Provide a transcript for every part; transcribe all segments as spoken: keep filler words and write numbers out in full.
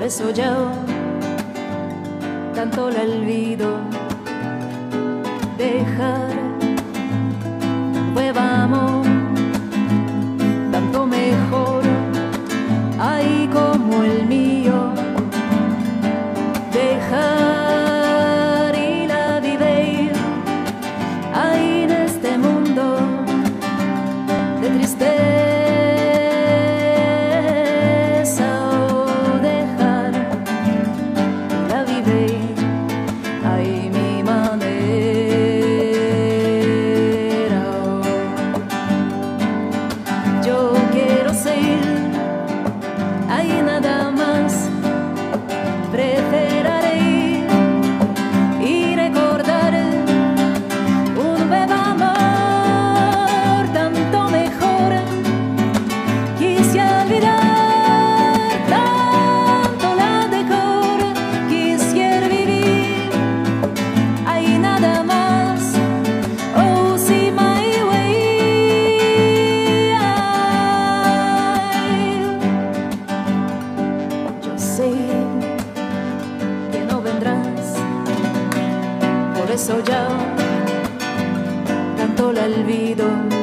eso yo tanto la olvido. Dejar nuevo amor, tanto mejor, ay como el mío. Dejar y la vivir ahí en este mundo de tristeza. Yo quiero ser ahí nada más, preferiré ir y recordar un nuevo amor, tanto mejor. Quisiera olvidar tanto la mejor, quisiera vivir ahí nada más. Oh, see my way. Sé que no vendrás, por eso ya tanto la olvido.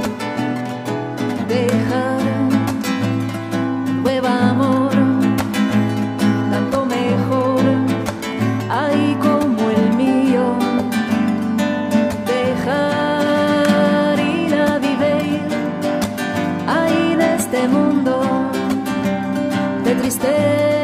Dejar nuevo amor, tanto mejor, ay como el mío. Dejar ir a vivir ahí en este mundo de tristeza.